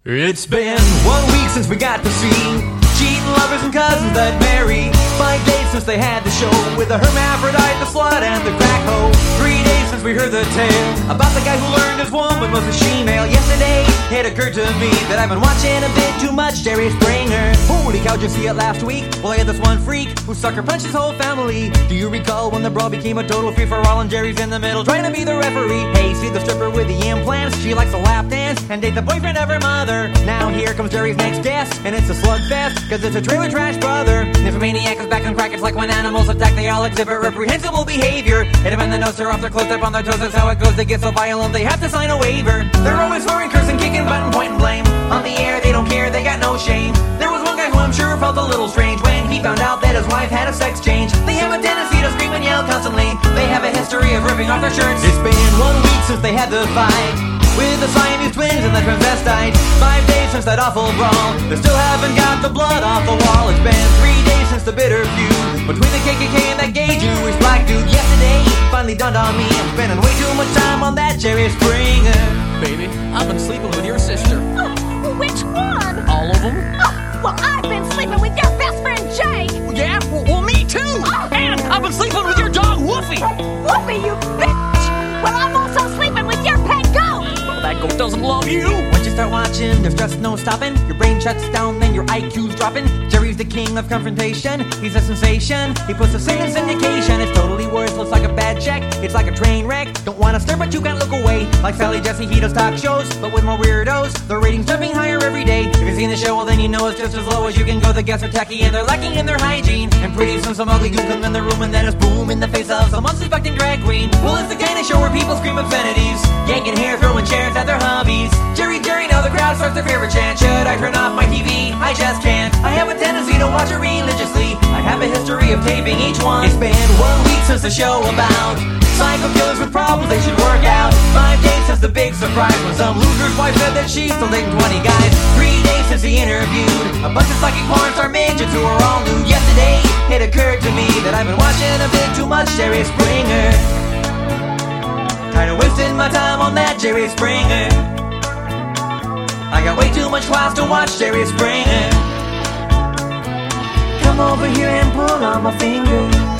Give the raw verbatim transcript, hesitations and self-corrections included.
It's been one week since we got to see cheating lovers and cousins that marry. Five days since they had the show with the hermaphrodite, the slut, and the crack hoe. Three days since we heard the tale about the guy who learned his woman was a she-male. Yesterday, it occurred to me that I've been watching a bit too much Jerry Springer. Holy cow, did you see it last week? Well, I had this one freak who sucker punched his whole family. Do you recall when the brawl became a total free-for-all and Jerry's in the middle trying to be the referee? Hey, see the stripper with the implants? She likes to lap dance and date the boyfriend of her mother. Now here comes Jerry's next guest, and it's a slugfest, cause it's a trailer trash brother. Nymphomaniac is back on crack, it's like when animals attack, they all exhibit reprehensible behavior. Hit them in the nose, they're off their clothes, up on their toes, that's how it goes. They get so violent, they have to sign a waiver. They're always whoring, cursing, kicking, button, pointing blame. On the air, they don't care, they got no shame. There was one guy who I'm sure felt a little strange when he found out that his wife had a sex change. They have a tendency to scream and yell constantly. They have a history of ripping off their shirts. It's been one week since they had the fight with the Siamese twins and the transvestite. Five days since that awful brawl. They still haven't got the blood off the wall. It's been three days since the bitter feud between the K K K and that gay Jewish black dude. Yesterday, finally dawned on me, I'm spending way too much time on that Jerry Springer. Baby, I've been sleeping with your sister. Oh, which one? All of them? Oh, well, I've been sleeping with your best friend Jake. Yeah, well, well me too. Oh. And I've been sleeping with your dog Woofy. Whoopee, you bitch! Well, I'm also sleeping with your pet goat. Well, that goat doesn't love you. Once you start watching, there's just no stopping. Your brain shuts down, then your I Q's dropping. Jerry's the king of confrontation. He's a sensation. He puts us in syndication. It's totally worthless, like a bad check. It's like a train wreck. Don't wanna stare, but you can't look away. Like Sally Jesse, he does talk shows, but with more weirdos. The ratings jumping higher every day. If you've seen the show, well then you know it's just as low as you can go. The guests are tacky and they're lacking in their hygiene. And pretty soon some ugly goon comes in the room and then it's boom in the face of some unsuspecting drag queen. Well, it's the kind of show where people scream obscenities, yanking hair, throwing chairs at their hobbies. Jerry, Jerry, now the crowd starts their favorite chant. Should I turn off my T V? I just can't. I have a tendency to watch it religiously. I have a history of taping each one. It's been one week since the show about psycho killers with problems they should work out. Five days since the big surprise when some loser's wife said that she's still dating twenty guys. Three days since he interviewed a bunch of psychic porn star midgets who are all new. Yesterday, it occurred to me that I've been watching a bit too much Jerry Springer. Tired of wasting my time on that Jerry Springer. I got way too much class to watch Jerry Springer. Come over here and pull on my finger.